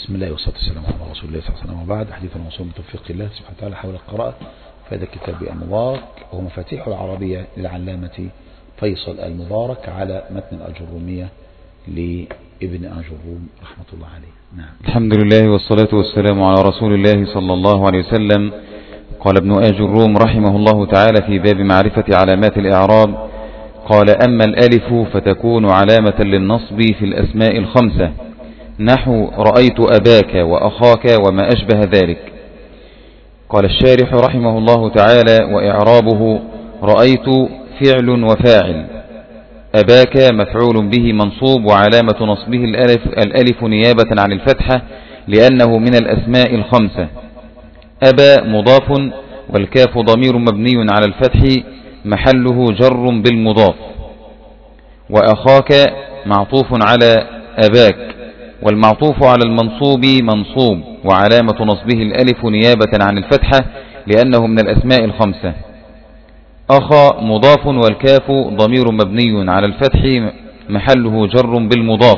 بسم الله والصلاة والسلام على رسول الله صلى الله عليه وسلم، وبعد. حديث الموصول بتوفيق الله سبحانه وتعالى حول القراءة في هذا الكتاب المبارك، وهو مفاتيح العربية للعلامة فيصل المبارك على متن الأجرومية لابن أجروم رحمة الله عليه. نعم. الحمد لله والصلاة والسلام على رسول الله صلى الله عليه وسلم. قال ابن أجروم رحمه الله تعالى في باب معرفة علامات الإعراب، قال: أما الألف فتكون علامة للنصب في الأسماء الخمسة، نحو رأيت أباك وأخاك وما أشبه ذلك. قال الشارح رحمه الله تعالى: وإعرابه: رأيت فعل وفاعل، أباك مفعول به منصوب، وعلامة نصبه الألف نيابة عن الفتحة لأنه من الأسماء الخمسة. أبا مضاف، والكاف ضمير مبني على الفتح محله جر بالمضاف. وأخاك معطوف على أباك، والمعطوف على المنصوب منصوب، وعلامة نصبه الألف نيابة عن الفتحة لأنه من الأسماء الخمسة. أخا مضاف، والكاف ضمير مبني على الفتح محله جر بالمضاف.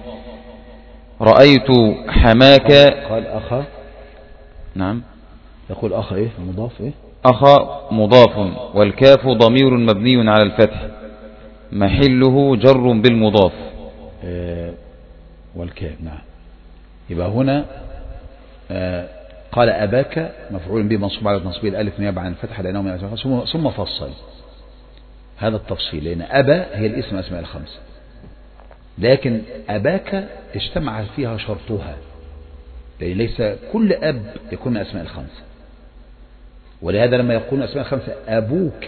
رأيت حماك. قال أخا. نعم. يقول أخا إيه مضاف إيه؟ أخا مضاف، والكاف ضمير مبني على الفتح محله جر بالمضاف. والكاف. نعم. يبقى هنا قال أباك مفعول به منصوب على نصبه الألف نيابة عن الفتح لأنه من الأسماء الخمسة، ثم فصل هذا التفصيل، لأن أبا هي الاسم أسماء الخمسة، لكن أباك اجتمع فيها شرطها، لأن ليس كل أب يكون من أسماء الخمسة، ولهذا لما يقولون أسماء الخمسة أبوك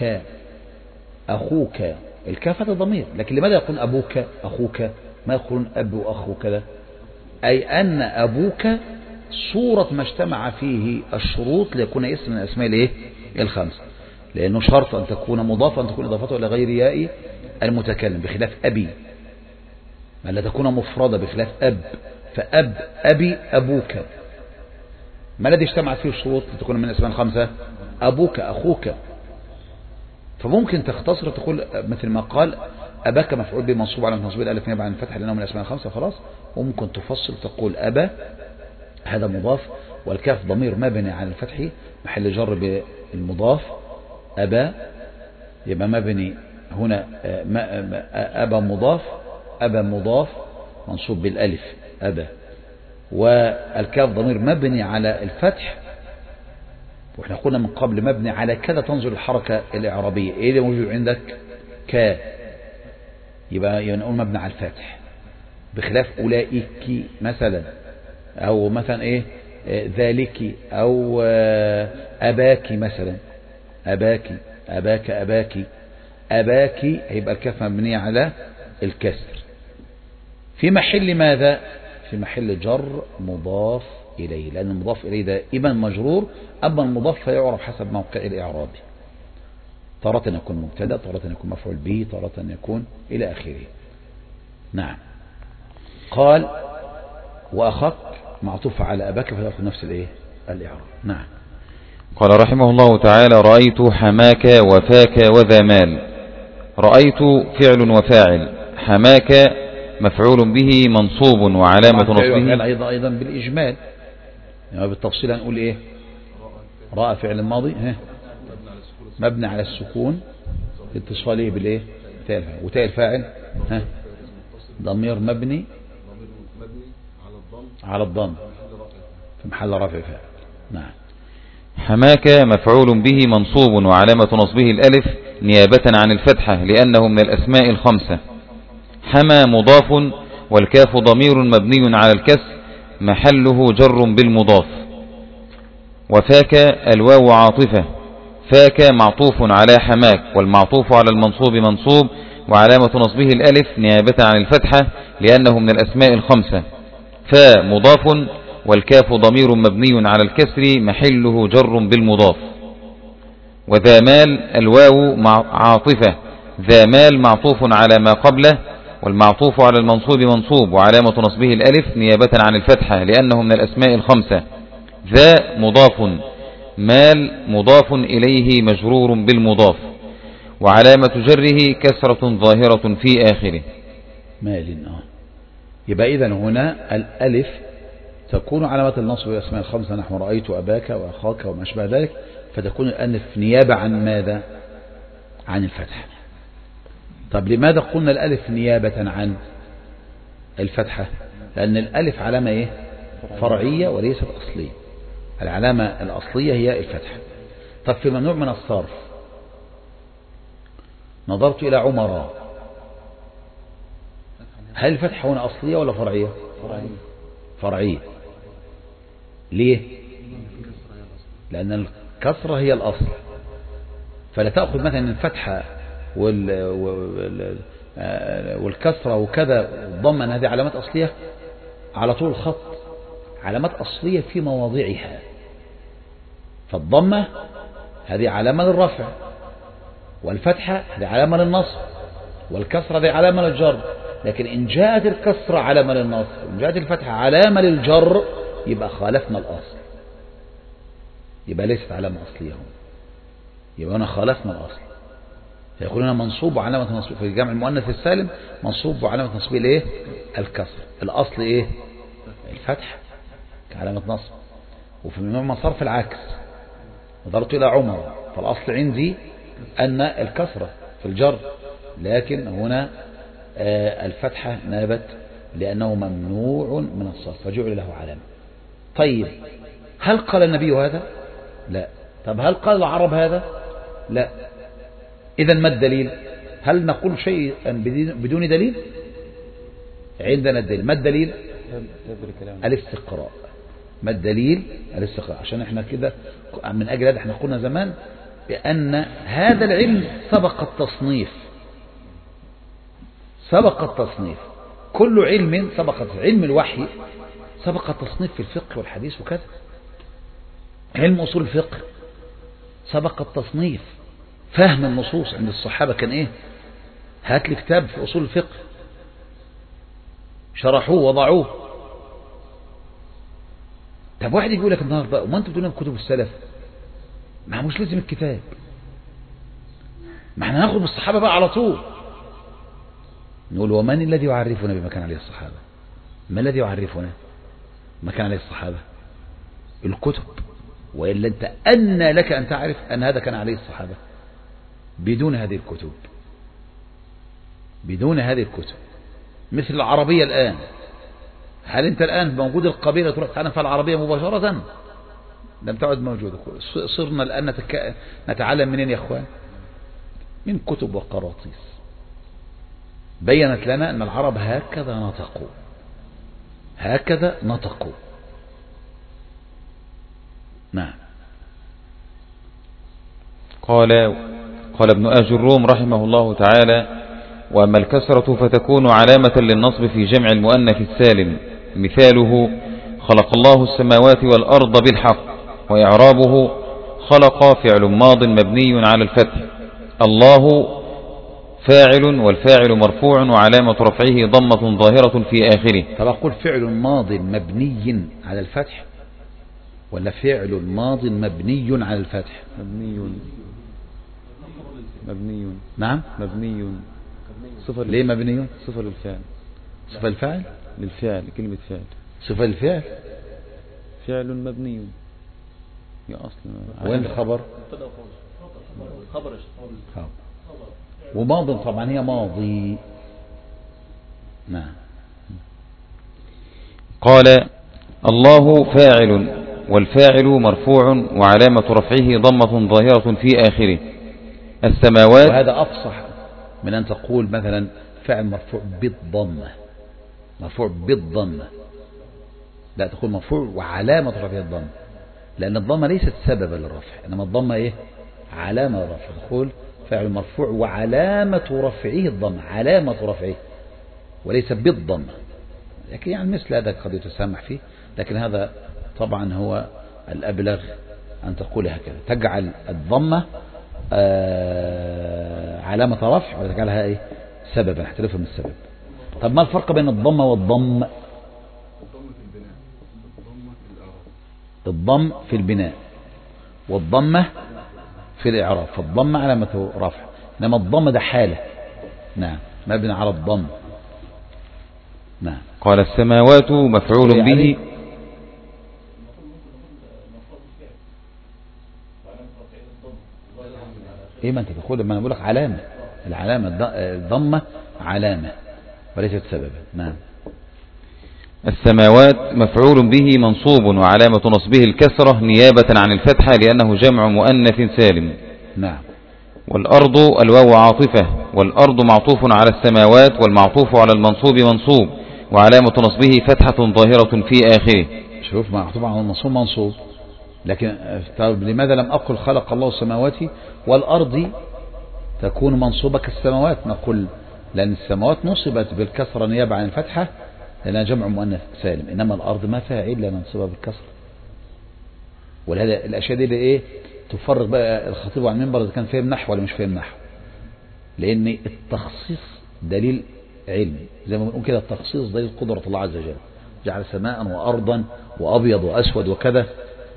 أخوك، الكاف هذا ضمير، لكن لماذا يقولون أبوك أخوك ما يقولون أب وأخوك كذا؟ أي أن أبوك صورة ما اجتمع فيه الشروط ليكون اسم من أسماء الايه الخمسة، لأنه شرط أن تكون مضافة، أن تكون إضافته إلى غير ياء المتكلم، بخلاف أبي ما لا تكون مفردة، بخلاف أب، فأب أبي أبوك ما الذي اجتمعت فيه الشروط لتكون من أسماء الخمسة؟ أبوك أخوك. فممكن تختصر تقول مثل ما قال أباك مفعول به منصوب على منصوب الألف نيابة عن الفتح لأنه من الأسماء الخمسة خلاص، وممكن تفصل تقول أبا هذا مضاف، والكاف ضمير مبني على الفتح محل جر بالمضاف. أبا يبقى مبني هنا أبا مضاف، أبا مضاف منصوب بالألف أبا، والكاف ضمير مبني على الفتح، واحنا قلنا من قبل مبني على كذا تنظر الحركة الإعرابية، ايه اللي موجود عندك؟ ك، يبقى نقول مبني على الفتح، بخلاف أولئك مثلا، أو مثلا إيه ذلك، أو أباك مثلا، أباك أباك أباك أباك، هيبقى الكاف مبنية على الكسر في محل ماذا؟ في محل جر مضاف إليه، لأن المضاف إليه دائما مجرور، أما المضاف فيعرف حسب موقع الإعراب، تارة يكون مبتدا، تارة يكون مفعول به، تارة يكون إلى آخره. نعم. قال وأخاك معطوف على أباك فيأخذ نفس الإيه الإعراب. نعم. قال رحمه الله تعالى: رأيت حماك وفاك وذا مال. رأيت فعل وفاعل، حماك مفعول به منصوب، وعلامة نصبه أيضا بالإجمال، يعني بالتفصيل هنقول إيه؟ رأى فعل الماضي مبني على السكون اتصاله بالإيه وتاء الفاعل ضمير مبني على الضم في محل رفع فاعل. نعم. حماك مفعول به منصوب، وعلامة نصبه الألف نيابة عن الفتحة لأنه من الأسماء الخمسة. حما مضاف، والكاف ضمير مبني على الكسر محله جر بالمضاف. وفاك الواو عاطفة، فاك معطوف على حماك، والمعطوف على المنصوب منصوب، وعلامة نصبه الألف نيابة عن الفتحة لأنه من الأسماء الخمسة. فا مضاف، والكاف ضمير مبني على الكسر محله جر بالمضاف. وذا مال الواو عاطفة، ذا مال معطوف على ما قبله، والمعطوف على المنصوب منصوب، وعلامة نصبه الألف نيابة عن الفتحة لأنه من الأسماء الخمسة. ذا مضاف، مال مضاف إليه مجرور بالمضاف، وعلامة جره كسرة ظاهرة في آخره. مال. يبقى إذن هنا الألف تكون علامات النصب بالأسماء الخمسة نحو رأيت أباك وأخاك وما أشبه ذلك، فتكون الألف نيابة عن ماذا؟ عن الفتحة. طب لماذا قلنا الألف نيابة عن الفتحة؟ لأن الألف علامة إيه؟ فرعية وليست أصلية. العلامة الأصلية هي الفتحة. طب في ممنوع من الصرف، نظرت إلى عمر، هل الفتحة هنا أصلية ولا فرعية؟ فرعية. ليه؟ لأن الكسرة هي الأصل، فلا تأخذ مثلا الفتحة والكسرة وكذا والضمة أن هذه علامات أصلية على طول الخط، علامات أصلية في مواضعها. فالضمة هذه علامة للرفع، والفتحة هذه علامة للنصب، والكسرة هذه علامة للجر. لكن إن جاءت الكسرة علامة للنصب وإن جاءت الفتحة علامة للجر يبقى خالفنا الأصل، يبقى ليست علامة أصلية هنا، يبقى هنا خالفنا الأصل. فيقولون منصوب وعلامة نصبه في الجمع المؤنث السالم، منصوب وعلامة نصبه الايه؟ الكسر. الأصل ايه؟ الفتح كعلامة نصب. وفي ممنوع من صرف العكس، نظرت إلى عمر فالأصل عندي أن الكسرة في الجر، لكن هنا الفتحة نابت لأنه ممنوع من الصرف فجعل له علامة. طيب هل قال النبي هذا؟ لا. طب هل قال العرب هذا؟ لا. إذا ما الدليل؟ هل نقول شيئا بدون دليل؟ عندنا الدليل. ما الدليل؟ الاستقراء. ما الدليل؟ الاستقراء. عشان احنا كده من أجل هذا احنا قلنا زمان بأن هذا العلم سبق التصنيف، سبق التصنيف. كل علم سبق، علم الوحي سبق التصنيف في الفقه والحديث وكذا. علم أصول الفقه سبق التصنيف. فهم النصوص عند الصحابة كان ايه؟ هات لي كتاب في أصول الفقه شرحوه وضعوه. طب واحد يقول لك النهارده وما انتوا بتقولوا كتب السلف، ما مش لازم الكتاب، ما احنا ناخد بالصحابة بقى على طول. نقول ومن الذي يعرفنا بما كان عليه الصحابة؟ ما الذي يعرفنا ما كان عليه الصحابة؟ الكتب. وإلا أنت أن لك أن تعرف أن هذا كان عليه الصحابة بدون هذه الكتب؟ بدون هذه الكتب. مثل العربية الآن، هل أنت الآن موجود القبيلة تروح تعلم فيها العربية مباشرة؟ لم تعد موجودة. صرنا الآن نتعلم منين يا أخوان؟ من كتب وقراطيس بينت لنا أن العرب هكذا نطقوا، هكذا نطقوا. نعم. قال ابن آج الروم رحمه الله تعالى: وأما الكسرة فتكون علامة للنصب في جمع المؤنث السالم، مثاله: خلق الله السماوات والأرض بالحق. وإعرابه: خلق فعل ماض مبني على الفتح، الله فاعل والفاعل مرفوع وعلامة رفعه ضمة ظاهرة في آخره. طب أقول فعل ماض مبني على الفتح ولا فعل ماض مبني على الفتح؟ مبني. نعم مبني. صفة ليه مبني؟ صفة للفعل. صفة الفعل؟ للفعل، كلمة فعل. صفة الفعل؟ فعل مبني يا أصل. وين الخبر؟ خبر. وماض طبعا هي ماضي. نعم. قال: الله فاعل والفاعل مرفوع وعلامة رفعه ضمة ظاهرة في آخره. السماوات. وهذا أفصح من أن تقول مثلا فعل مرفوع بالضمة، مرفوع بالضمة. لا، تقول مرفوع وعلامة رفعه الضمة، لأن الضمة ليست سببا للرفع، إنما الضمة إيه؟ علامة للرفع. تقول فعل مرفوع وعلامة رفعه الضمة، علامة رفعه وليس بالضمة. لكن يعني مثل هذا قد يتسامح فيه، لكن هذا طبعا هو الأبلغ أن تقول هكذا، تجعل الضمة علامة رفع ولا تجعلها إيه؟ سببا، احترفها من السبب. طب ما الفرق بين الضمة والضم؟ الضم في البناء والضمة في الإعراب. فالضمة علامة رفع، إنما الضم ده حالة. نعم، مبني على الضم. نعم. قال: السماوات مفعول به. ايه ما انت تقول، ما انا بقول لك علامة، العلامة الضمة علامة وليست سببا. نعم. السماوات مفعول به منصوب وعلامة نصبه الكسرة نيابة عن الفتحة لأنه جمع مؤنث سالم. نعم. والأرض الواو عاطفة، والأرض معطوف على السماوات، والمعطوف على المنصوب منصوب وعلامة نصبه فتحة ظاهرة في آخره. شوف معطوف على المنصوب منصوب، لكن طيب لماذا لم أقل خلق الله السماوات والأرض تكون منصوبة كالسماوات؟ نقول لأن السماوات نصبت بالكسرة نيابة عن الفتحة لأنها جمع مؤنث سالم، إنما الأرض ما فيها إلا ننصبها بالكسرة. ولهذا الأشياء دي إيه تفرق بقى الخطيب عن المنبر إذا كان فاهم نحو ولا مش فاهم نحو، لأن التخصيص دليل علم، زي ما بنقول كده التخصيص دليل قدرة الله عز وجل، جعل سماء وأرضا وأبيض وأسود وكذا.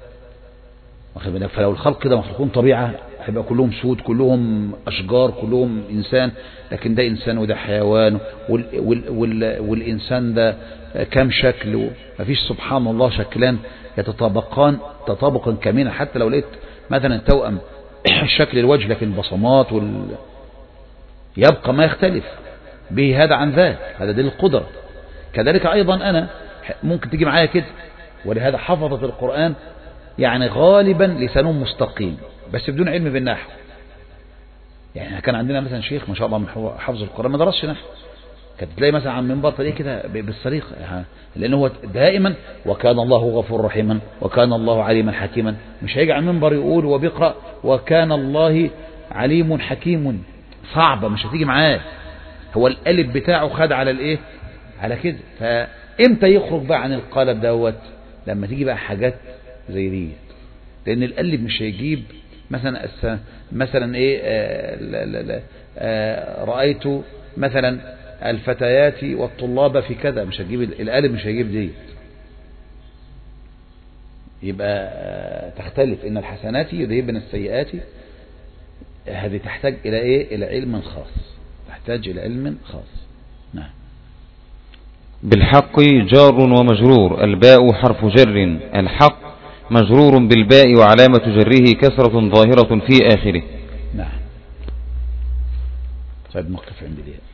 فلو الخلق كده مخلوقون طبيعة هيبقى كلهم سود، كلهم أشجار، كلهم إنسان، لكن ده إنسان وده حيوان، والإنسان ده كم شكل، مفيش سبحان الله شكلان يتطابقان تطابقا كاملا، حتى لو لقيت مثلا توأم شكل الوجه لكن بصمات يبقى ما يختلف به هذا عن ذاك، هذا دليل القدرة. كذلك أيضا أنا ممكن تيجي معايا كده، ولهذا حفظت القرآن يعني غالبا لسانهم مستقيم بس بدون علم بالنحو. يعني كان عندنا مثلا شيخ ما شاء الله من حفظ القرآن ما درسش نحو، كانت تلاقي مثلا عن منبر طريق كده بالصريخ، لأنه هو دائما وكان الله غفور رحيما وكان الله عليما حكيما، مش هيجي عن منبر يقول وبيقرأ وكان الله عليم حكيم، صعبة مش هتيجي معاه. هو القالب بتاعه خد على الايه، على كده. فامتى يخرج بقى عن القالب دوت؟ لما تيجي بقى حاجات زي دي، لان القلب مش هيجيب مثلا ايه رأيت مثلا الفتيات والطلاب في كذا، مش هتجيب القلب، مش هيجيب دي. يبقى تختلف، ان الحسنات يذهبن السيئات، هذه تحتاج الى ايه، الى علم خاص، تحتاج الى علم خاص. نعم. بالحق جار ومجرور، الباء حرف جر، الحق مجرور بالباء وعلامة جره كسرة ظاهرة في آخره. نعم. طيب نقف عند دي.